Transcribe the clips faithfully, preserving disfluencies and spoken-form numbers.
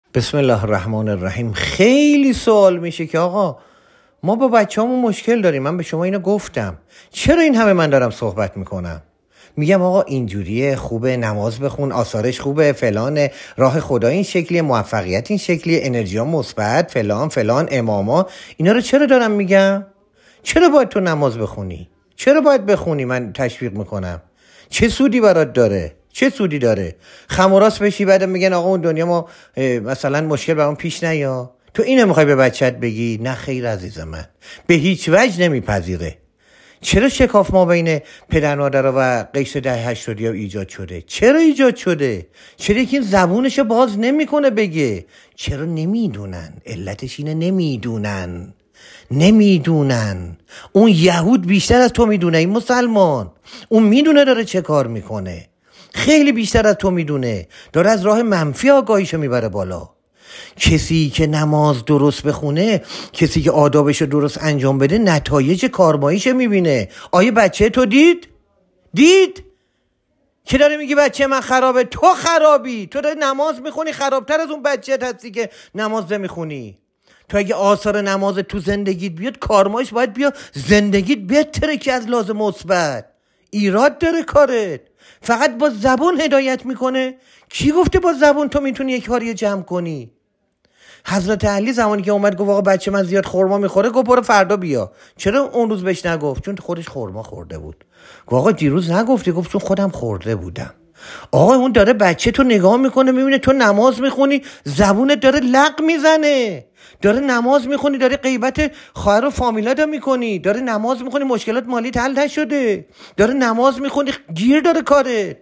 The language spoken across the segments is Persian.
بسم الله الرحمن الرحیم. خیلی سوال میشه که آقا ما با بچه‌مون مشکل داریم. من به شما اینو گفتم، چرا این همه من دارم صحبت میکنم؟ میگم آقا اینجوریه، خوبه، نماز بخون، آثارش خوبه، فلان، راه خدا این شکلیه، موفقیت این شکلیه، انرژی ها مثبت، فلان فلان، اماما. اینا رو چرا دارم میگم؟ چرا باید تو نماز بخونی؟ چرا باید بخونی؟ من تشویق میکنم. چه سودی برات داره؟ چه سودی داره؟ خم و راست بشی بعد میگن آقا اون دنیا ما مثلا مشکل برام پیش نیا. تو اینو میخوای به بچت بگی؟ نه خیر عزیز من، به هیچ وجه نمیپذیره. چرا شکاف ما بین پدر مادر و قشر ده هشتادی ها ایجاد شده؟ چرا ایجاد شده؟ چرا که این زبونشو باز نمیکنه بگه؟ چرا نمیدونن؟ علتش اینه نمیدونن. نمیدونن. اون یهود بیشتر از تو میدونه. این مسلمان اون میدونه داره چه کار میکنه، خیلی بیشتر از تو میدونه. داره از راه منفی آگاهیشو میبره بالا. کسی که نماز درست بخونه، کسی که آدابشو درست انجام بده، نتایج کارماییشو میبینه. آیه بچه تو دید؟ دید؟ که داره میگی بچه من خرابه؟ تو خرابی. تو داری نماز میخونی، خرابتر از اون بچه هستی که نماز نمیخونی. تو اگه آثار نماز تو زندگیت بیاد، کارمایش باید بیا زندگیت بهتره که از لازم مثبت. ایراد داره کارت. فقط با زبون هدایت میکنه. کی گفته با زبون تو میتونی یک کاری جمع کنی؟ حضرت علی زمانی که اومد گفت آقا بچه من زیاد خورما میخوره، گفت برو فردا بیا. چرا اون روز بهش نگفت؟ چون خودش خورما خورده بود. گفت آقا دیروز نگفتی؟ گفت چون خودم خورده بودم. آقا اون داره بچه تو نگاه میکنه، میبینه تو نماز میخونی، زبونت داره لق میزنه. داره نماز میخونی، داره غیبت خواهر و فامیلا دا میکنی. داره نماز میخونی، مشکلات مالی حل نشده. داره نماز میخونی، گیر داره کارت.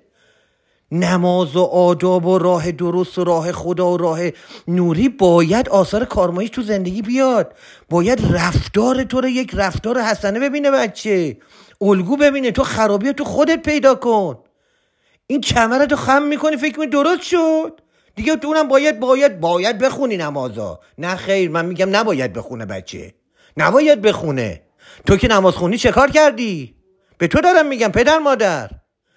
نماز و آداب و راه درست و راه خدا و راه نوری باید آثار کارماییش تو زندگی بیاد. باید رفتار تو رو یک رفتار حسنه ببینه بچه، الگو ببینه. تو خرابی تو خودت پیدا کن. این کمرتو خم میکنی فکر میکنی درست شد دیگه. تو اونم باید باید باید بخونی نمازا. نه خیر، من میگم نباید بخونه بچه، نباید بخونه. تو که نماز خونی چه کار کردی؟ به تو دارم میگم پدر مادر.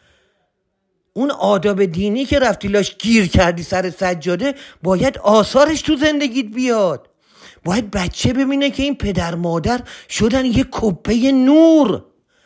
اون آداب دینی که رفتی لاش گیر کردی سر سجاده، باید آثارش تو زندگیت بیاد. باید بچه ببینه که این پدر مادر شدن یک کپه نور،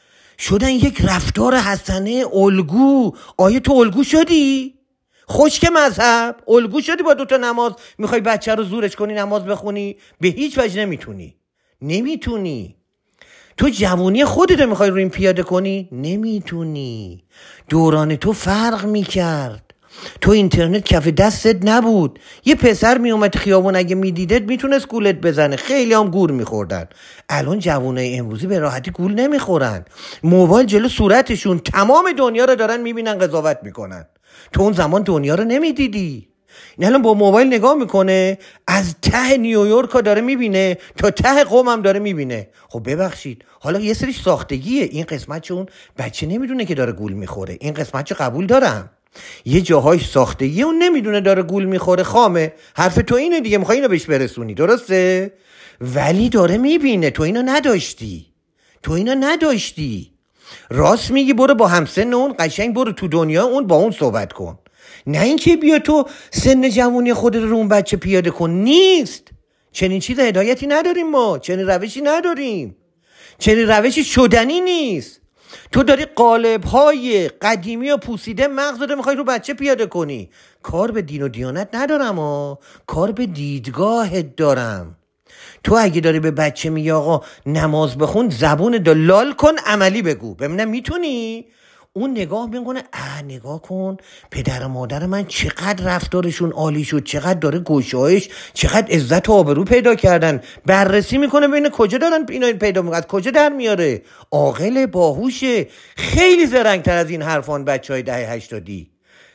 شدن یک رفتار حسنه، الگو. آیا تو الگو شدی؟ خشک مذهب الگو شدی؟ با دوتا نماز میخوای بچه رو زورش کنی نماز بخونی؟ به هیچ وجه نمیتونی. نمیتونی. تو جوانی خودت رو میخوای رو این پیاده کنی؟ نمیتونی. دوران تو فرق میکرد. تو اینترنت کف دستت نبود. یه پسر میومد خیابون اگه میدیدت میتونست گولت بزنه. خیلی هم گول میخوردن. الان جوانای امروزی به راحتی گول نمیخورن. موبایل جلو صورتشون، تمام دنیا رو دارن میبینن، قضاوت میکنن. تو اون زمان دنیا رو نمیدیدی. این الان با موبایل نگاه میکنه، از ته نیویورک ها داره میبینه تا ته قم هم داره میبینه. خب ببخشید، حالا یه سریش ساختگیه. این قسمت چون بچه نمیدونه که داره گول میخوره. این قسمت چه قبول دارم. یه جاهایش ساختگی، اون نمیدونه داره گول میخوره، خامه. حرف تو اینه دیگه، میخوای اینو بهش برسونی، درسته؟ ولی داره میبینه تو اینو نداشتی. تو اینو نداشتی. راست میگی، برو با همسن اون قشنگ برو تو دنیا اون، با اون صحبت کن. نه اینکه بیا تو سن جوانی خودت رو اون بچه پیاده کن. نیست. چنین چیز هدایتی نداریم ما. چنین روشی نداریم. چنین روشی شدنی نیست. تو داری قالب‌های قدیمی و پوسیده مغز رو میخوای رو بچه پیاده کنی. کار به دین و دیانت ندارم ها. کار به دیدگاهت دارم. تو اگه داری به بچه میگی آقا نماز بخون، زبون دلال کن، عملی بگو. ببینم میتونی؟ اون نگاه میکنه، اه نگاه کن پدر و مادر من چقدر رفتارشون عالی شد، چقدر داره گشایش، چقدر عزت و آبرو پیدا کردن. بررسی میکنه ببینه کجا دارن اینا پیدا میکنن، کجا در میاره. عاقل، باهوشه. خیلی زرنگتر از این حرفان بچهای دهه هشتادی،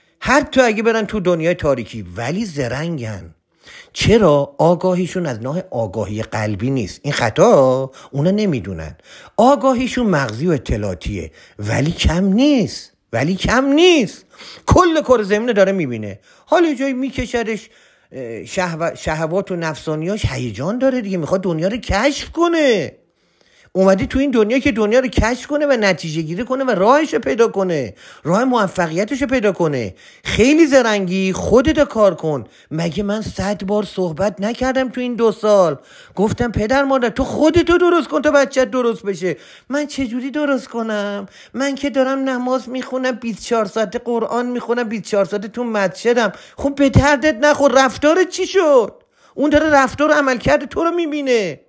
حتی اگه برن تو دنیای تاریکی، ولی زرنگن. چرا؟ آگاهیشون از نوع آگاهی قلبی نیست. این خطا اونا نمیدونن. آگاهیشون مغزی و اطلاعاتیه، ولی کم نیست. ولی کم نیست. کل کره زمینه داره میبینه. حالا جایی میکشدش شهو... شهوات و نفسانیاش هیجان داره دیگه، میخواد دنیا رو کشف کنه. اومده تو این دنیا که دنیا رو کشف کنه و نتیجه گیری کنه و راهش رو پیدا کنه، راه موفقیتش رو پیدا کنه. خیلی زرنگی، خودت کار کن. مگه من صد بار صحبت نکردم تو این دو سال؟ گفتم پدر مادر تو خودتو درست کن تا بچت درست بشه. من چجوری درست کنم؟ من که دارم نماز میخونم، بیست و چهار ساعت قرآن میخونم، بیست و چهار ساعت تو مسجدم. خب به دردت نخور. رفتارت چی شد؟ اون داره رفتار و عمل کرده تو رو میبینه،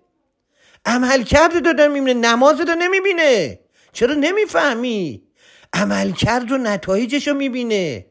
عمل کرده داره میبینه، نماز رو نمیبینه. چرا نمیفهمی؟ عمل کرد و نتایجش رو میبینه،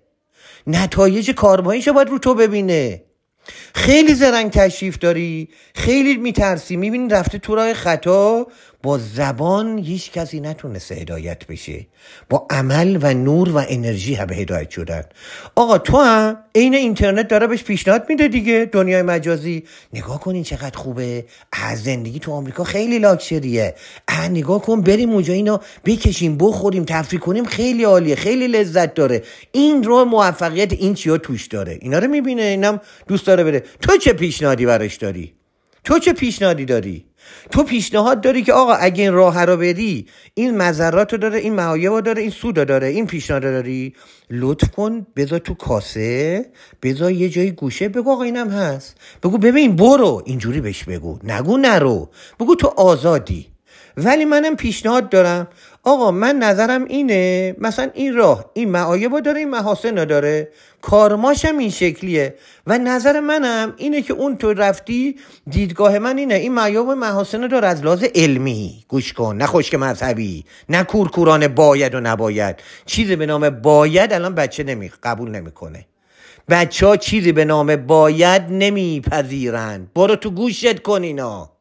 نتایج کارماییش رو باید رو تو ببینه. خیلی زرنگ تشریف داری، خیلی میترسی، میبینی رفته تو راه خطا. با زبان هیچ کسی نتونسته هدایت بشه، با عمل و نور و انرژی هم هدایت شدن. آقا تو هم عین اینترنت داره بهش پیشنهاد میده دیگه، دنیای مجازی. نگاه کن این چقدر خوبه، از زندگی تو آمریکا خیلی لاکچریه. اه نگاه کن بریم اونجا اینو بکشیم بخوریم تفریح کنیم، خیلی عالیه، خیلی لذت داره. این رو موفقیت این چیا توش داره، اینا رو میبینه، اینم دوست داره بره. تو چه پیشنهادی براش داری؟ تو چه پیشنهادی داری؟ تو پیشنهاد داری که آقا اگه این راه رو بری این مضرات رو داره، این معایب رو داره، این سود رو داره، این پیشنهاد داری؟ لطف کن بذار تو کاسه، بذار یه جایی گوشه، بگو آقا اینم هست، بگو ببین برو، اینجوری بهش بگو، نگو نرو، بگو تو آزادی. ولی منم پیشنهاد دارم آقا من نظرم اینه، مثلا این راه این معایب داره، این محاسن داره، کارماشم این شکلیه و نظر منم اینه که اون تو رفتی، دیدگاه من اینه این معایب و محاسن داره از لحاظ علمی. گوش کن، نه خشک مذهبی، نه کورکورانه باید و نباید. چیزی به نام باید الان بچه نمی قبول نمیکنه. بچه ها چیزی به نام باید نمیپذیرن. برو تو گوشت کن اینا،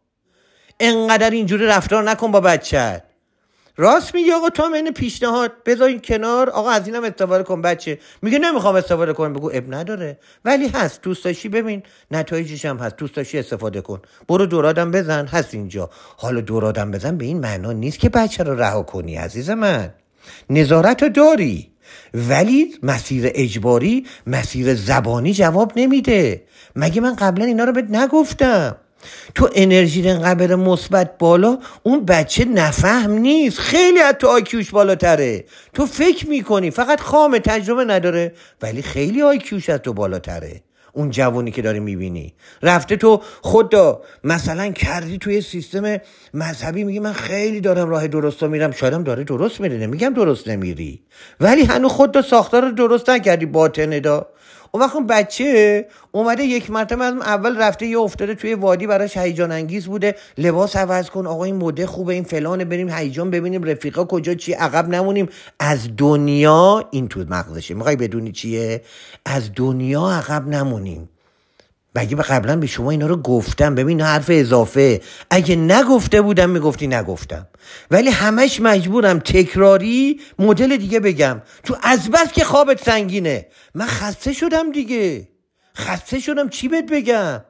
انقدر اینجوری رفتار نکن با بچه. راست میگه آقا، تو هم این پیشنهاد بذار این کنار، آقا از اینم استفاده کن. بچه میگه نمیخوام استفاده کنم، بگو اب نداره، ولی هست، دوست داشتی ببین نتایجش هم هست، دوست داشتی استفاده کن، برو دورادم بزن، هست اینجا. حالا دورادم بزن به این معنا نیست که بچه رو رها کنی عزیز من، نظارت رو داری، ولی مسیر اجباری، مسیر زبانی جواب نمیده. مگه من قبلا اینا رو بهت نگفتم؟ تو انرژی انقدر مثبت بالا، اون بچه نفهم نیست، خیلی از تو آیکیوش بالاتره. تو فکر میکنی فقط خامه، تجربه نداره، ولی خیلی آیکیوش از تو بالاتره. اون جوانی که داری میبینی رفته تو خود دا مثلا کردی توی سیستم مذهبی، میگی من خیلی دارم راه درست رو میرم، شایدم داره درست میره، نمیگم درست نمیری، ولی هنوز خود دا ساختار رو درست نکردی، باطنه دا. اون وقت بچه اومده یک مرتبه از اول رفته یه افتاده توی وادی، براش هیجان انگیز بوده، لباس عوض کن، آقا این مده خوبه، این فلانه، بریم هیجان ببینیم، رفیقا کجا، چی، عقب نمونیم از دنیا. این تو مغزشه، میخوای بدونی چیه؟ از دنیا عقب نمونیم. بگی به قبلا به شما اینا رو گفتم، ببین حرف اضافه، اگه نگفته بودم میگفتی نگفتم، ولی همش مجبورم تکراری مدل دیگه بگم، تو از بس که خوابت سنگینه. من خسته شدم دیگه، خسته شدم، چی بهت بگم؟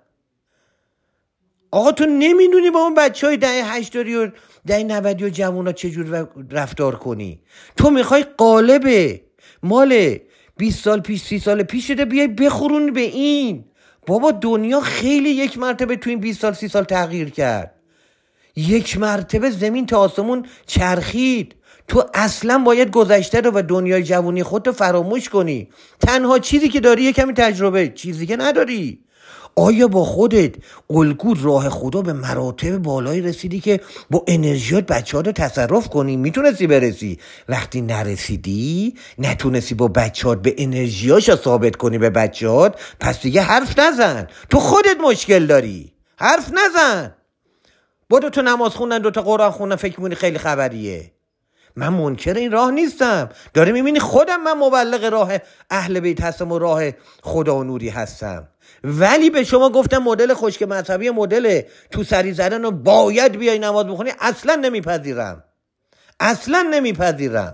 آقا تو نمیدونی با اون بچه های دهه هشتادی و دهه نودی و جوونا چجور رفتار کنی. تو میخوای قالب مال بیست سال پیش، سی سال پیش شده بیای بخورون به این. بابا دنیا خیلی یک مرتبه تو این بیست سال سی سال تغییر کرد، یک مرتبه زمین تا آسمون چرخید. تو اصلا باید گذشته رو و دنیای جوانی خودتو فراموش کنی. تنها چیزی که داری یه کمی تجربه، چیزی که نداری. آیا با خودت الگو راه خدا به مراتب بالایی رسیدی که با انرژیات بچه ها رو تصرف کنی؟ میتونستی برسی. وقتی نرسیدی، نتونستی با بچه ها به انرژیاش ثابت کنی به بچه ها، پس دیگه حرف نزن. تو خودت مشکل داری، حرف نزن. با دو تا نماز خوندن، دو تا قرآن خوندن، فکر می‌کنی خیلی خبریه. من منکر این راه نیستم، داری میبینی خودم من مبلغ راه اهل بیت هستم و راه خدا و نوری هستم، ولی به شما گفتم مدل خشک مذهبی، مدل تو سری زدن و باید بیای نماز بخونی، اصلا نمیپذیرم، اصلا نمیپذیرم.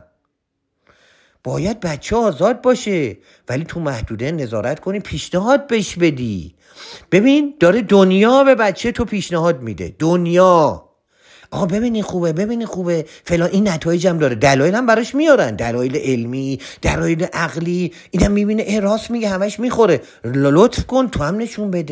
باید بچه آزاد باشه، ولی تو محدوده نظارت کنی، پیشنهاد بهش بدی. ببین داره دنیا به بچه تو پیشنهاد میده، دنیا آقا ببینی خوبه، ببینی خوبه فلان، این نتایج هم داره، دلایل هم براش میارن، دلایل علمی، دلایل عقلی. اینم میبینه اه راست میگه، همش میخوره. لطف کن تو هم نشون بده،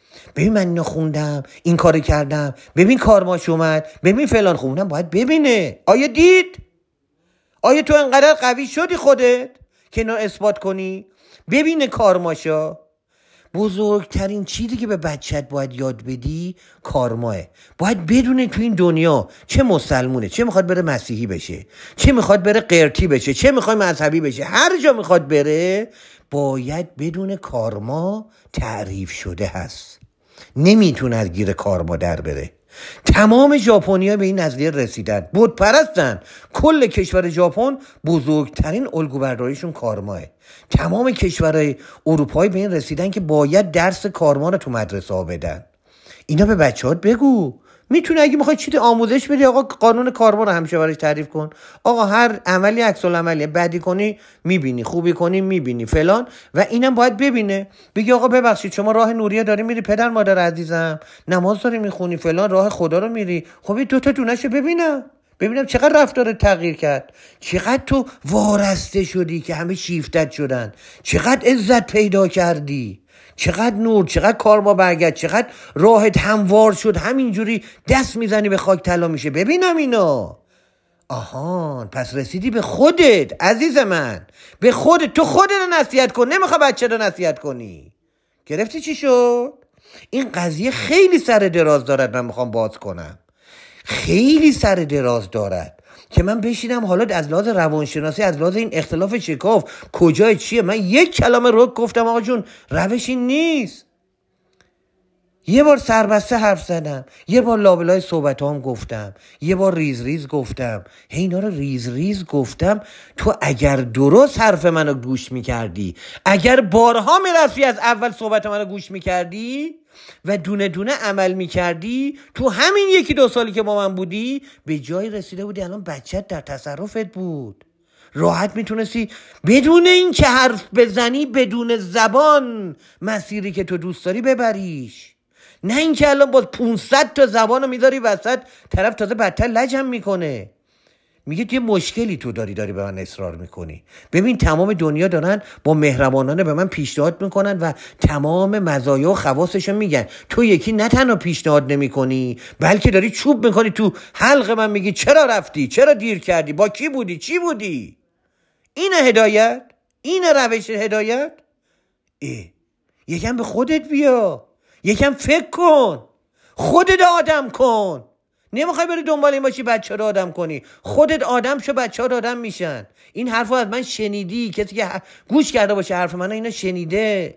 ببین من اینو خوندم، این کارو کردم، ببین کارماش اومد، ببین فلان خوندم. باید ببینه. آیا دید؟ آیا تو انقدر قوی شدی خودت که اینو اثبات کنی؟ ببینه کارماشا. بزرگترین چیزی که به بچت باید یاد بدی کارماه. باید بدونه تو این دنیا چه مسلمونه، چه میخواد بره مسیحی بشه، چه میخواد بره قرتی بشه، چه میخواد مذهبی بشه، هر جا میخواد بره باید بدون کارما تعریف شده هست. نمیتونه از گیر کارما در بره. تمام ژاپنی‌ها به این نظریه رسیدن، بت پرستن. کل کشور ژاپن بزرگترین الگوبرداریشون کارماه. تمام کشورهای اروپایی به این رسیدن که باید درس کارما رو تو مدرسه ها بدن. اینا به بچه‌هات بگو. میتونه اگه میخوای چیزی آموزش بدی، آقا قانون کارما رو همیشه براش تعریف کن. آقا هر عملی عکس العملی، بدی کنی میبینی، خوبی کنی میبینی فلان، و اینم باید ببینه. بگی آقا ببخشید شما راه نوریه داری میری پدر مادر عزیزم، نماز داری میخونی فلان، راه خدا رو میری، خب این دو تا دونه‌شو ببینم ببینم چقدر رفتار تغییر کرد، چقدر تو وارسته شدی که همه شیفتت شدن، چقدر عزت پیدا کردی، چقدر نور، چقدر کارما برگشت، چقدر راهت هموار شد، همینجوری دست میزنی به خاک طلا میشه. ببینم اینا. آهان پس رسیدی به خودت عزیز من، به خودت. تو خودت رو نصیحت کن، نمیخوای بچه رو نصیحت کنی. گرفتی چی شد؟ این قضیه خیلی سر دراز دارد. من میخوام باز کنم، خیلی سر دراز دارد که من بشینم حالا از لحاظ روانشناسی، از لحاظ این اختلاف شکاف کجای چیه، من یک کلمه رو گفتم آقا جون روش این نیست. یه بار سربسته حرف زدم، یه بار لابلای صحبت هم گفتم، یه بار ریز ریز گفتم. هی اینا رو ریز ریز گفتم. تو اگر درست حرف منو گوش میکردی، اگر بارها میرفتی از اول صحبت منو گوش میکردی و دونه دونه عمل میکردی، تو همین یکی دو سالی که با من بودی به جای رسیده بودی الان بچت در تصرفت بود. راحت میتونستی بدون این که حرف بزنی، بدون زبان مسیری که تو دوست داری ببریش. نه این که الان با پونصد تا زبانو میذاری وسط، طرف تازه بدتر لجم میکنه، میگه یه مشکلی تو داری داری به من اصرار میکنی. ببین تمام دنیا دارن با مهربانانه به من پیشنهاد میکنن و تمام مزایا و خواصشو میگن. تو یکی نه تنها پیشنهاد نمیکنی، بلکه داری چوب میکنی تو حلق من، میگی چرا رفتی، چرا دیر کردی، با کی بودی، چی بودی. اینه هدایت؟ اینه روش هدایت؟ اه. یکم به خودت بیا، یکم فکر کن، خودت آدم کن. نمیخوای بری دنبال این باشی بچه رو آدم کنی. خودت آدم شو، بچه ها رو آدم میشن. این حرف رو از من شنیدی، کسی که گوش کرده باشه حرف من اینو شنیده.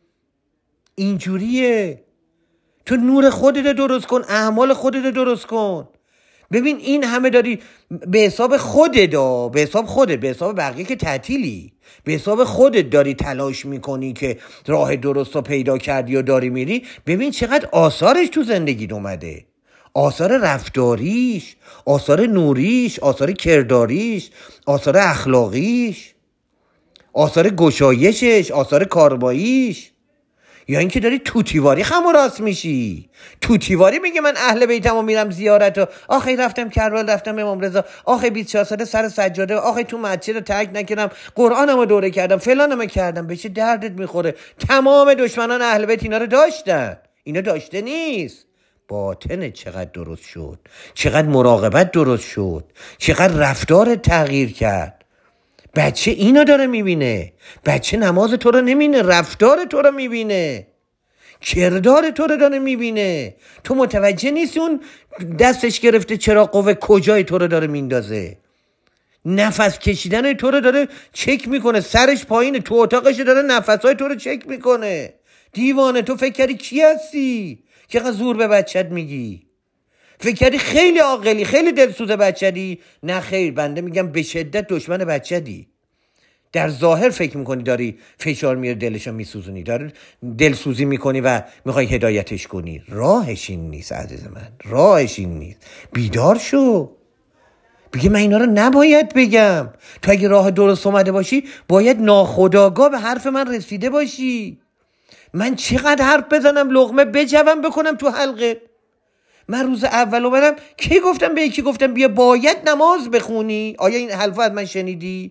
اینجوریه. تو نور خودت درست کن، اعمال خودت درست کن. ببین این همه داری به حساب خودت، به حساب خودت، به حساب بقیه که تعطیلی، به حساب خودت داری تلاش میکنی که راه درست رو پیدا کردی و داری میری. ببین چقدر آثارش تو زندگیت اومده، آثار رفتاریش، آثار نوریش، آثار کرداریش، آثار اخلاقیش، آثار گشایشش، آثار کارباییش. یا اینکه داری توتیواری خم و راست میشی. توتیواری میگه من اهل بیتم و میرم زیارت و آخه رفتم کربلا، رفتم امام رضا، آخه بیست و چهار ساله سر سجاده، آخه تو مسجد رو ترک نکردم، قرآنمو دوره کردم، فلانمو کردم. به چه دردت میخوره؟ تمام دشمنان اهل بیت اینا رو داشتن، اینا داشته نیست. باطن چقدر درست شد، چقدر مراقبت درست شد، چقدر رفتار تغییر کرد. بچه اینو داره میبینه. بچه نماز تو رو نمیبینه، رفتار تو رو میبینه، کردار تو رو داره میبینه. تو متوجه نیستی اون دستش گرفته چرا قوه کجای تو رو داره میندازه. نفس کشیدن تو رو داره چک میکنه، سرش پایینه، تو اتاقش داره نفسهای تو رو چک میکنه. دیوانه، تو فکر کردی کی هستی که زور به بچت میگی؟ فکر کردی خیلی عاقلی، خیلی دلسوز بچه‌دی؟ نه خیر، بنده میگم به شدت دشمن بچه‌دی. در ظاهر فکر میکنی داری فشار میاری دلشو میسوزونی، داری دلسوزی میکنی و میخوای هدایتش کنی. راهش این نیست عزیز من، راهش این نیست. بیدار شو، بگه من اینا رو نباید بگم. تو اگه راه درست اومده باشی باید ناخودآگاه به حرف من رسیده باشی. من چقدر حرف بزنم لقمه بجوم بکنم تو حلقه. من روز اول اومدم کی گفتم به یکی گفتم بیا باید نماز بخونی؟ آیا این حرفو از من شنیدی؟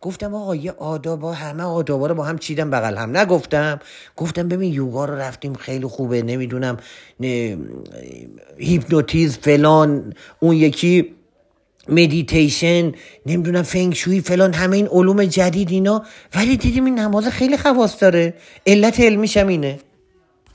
گفتم آقا یه آداب، همه آدابا رو با هم چیدم بغل هم، نگفتم؟ گفتم ببین یوگا رو رفتیم خیلی خوبه، نمیدونم هیپنوتیزم فلان، اون یکی مدیتیشن، نمیدونم فنگشوی فلان، همه این علوم جدید اینا، ولی دیدیم این نماز خیلی خواص داره. علت علمیش هم اینه.